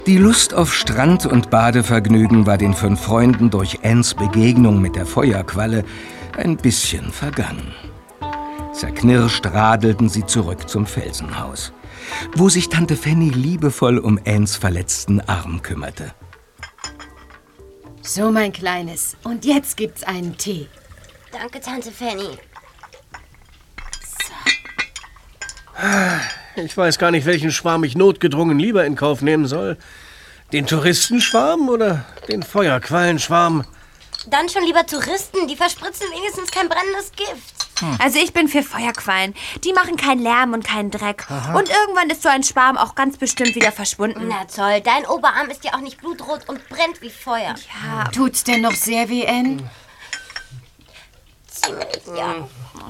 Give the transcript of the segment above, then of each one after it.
Die Lust auf Strand- und Badevergnügen war den 5 Freunden durch Anns Begegnung mit der Feuerqualle ein bisschen vergangen. Zerknirscht radelten sie zurück zum Felsenhaus, wo sich Tante Fanny liebevoll um Anns verletzten Arm kümmerte. So, mein Kleines, und jetzt gibt's einen Tee. Danke, Tante Fanny. Ich weiß gar nicht, welchen Schwarm ich notgedrungen lieber in Kauf nehmen soll. Den Touristenschwarm oder den Feuerquallenschwarm? Dann schon lieber Touristen, die verspritzen wenigstens kein brennendes Gift. Also ich bin für Feuerquallen. Die machen keinen Lärm und keinen Dreck. Aha. Und irgendwann ist so ein Schwarm auch ganz bestimmt wieder verschwunden. Na toll, dein Oberarm ist ja auch nicht blutrot und brennt wie Feuer. Ja. Tut's denn noch sehr weh, Ann? Ziemlich, ja.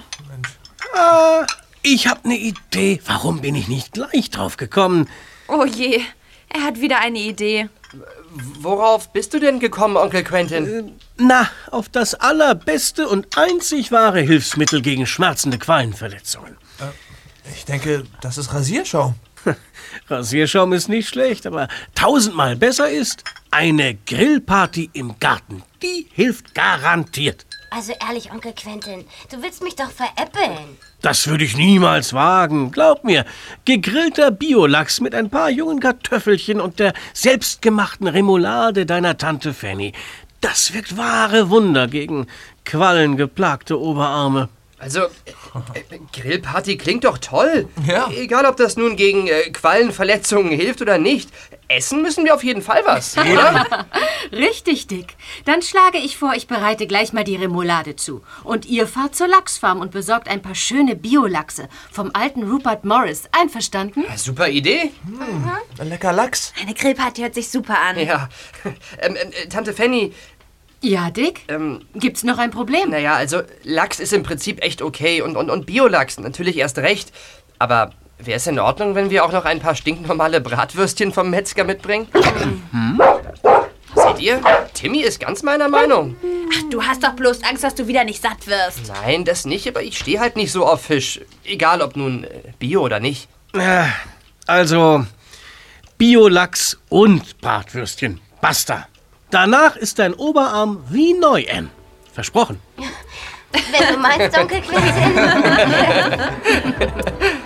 Ich hab ne Idee. Warum bin ich nicht gleich drauf gekommen? Oh je, er hat wieder eine Idee. Worauf bist du denn gekommen, Onkel Quentin? Auf das allerbeste und einzig wahre Hilfsmittel gegen schmerzende Quallenverletzungen. Ich denke, das ist Rasierschaum. Rasierschaum ist nicht schlecht, aber 1000-mal besser ist eine Grillparty im Garten. Die hilft garantiert. Also ehrlich, Onkel Quentin, du willst mich doch veräppeln. Das würde ich niemals wagen. Glaub mir, gegrillter Biolachs mit ein paar jungen Kartoffelchen und der selbstgemachten Remoulade deiner Tante Fanny. Das wirkt wahre Wunder gegen quallengeplagte Oberarme. Also, Grillparty klingt doch toll. Ja. Egal, ob das nun gegen Quallenverletzungen hilft oder nicht. Essen müssen wir auf jeden Fall was, oder? Richtig, Dick. Dann schlage ich vor, ich bereite gleich mal die Remoulade zu. Und ihr fahrt zur Lachsfarm und besorgt ein paar schöne Biolachse vom alten Rupert Morris. Einverstanden? Super Idee. Lecker Lachs. Eine Grillparty hört sich super an. Ja. Tante Fanny... Ja, Dick? Gibt's noch ein Problem? Naja, also Lachs ist im Prinzip echt okay und Biolachs natürlich erst recht. Aber wäre es in Ordnung, wenn wir auch noch ein paar stinknormale Bratwürstchen vom Metzger mitbringen? Seht ihr? Timmy ist ganz meiner Meinung. Ach, du hast doch bloß Angst, dass du wieder nicht satt wirst. Nein, das nicht, aber ich stehe halt nicht so auf Fisch. Egal, ob nun Bio oder nicht. Also, Biolachs und Bratwürstchen. Basta. Danach ist dein Oberarm wie neu, Ann. Versprochen. Wenn du meinst, Onkel Quentin.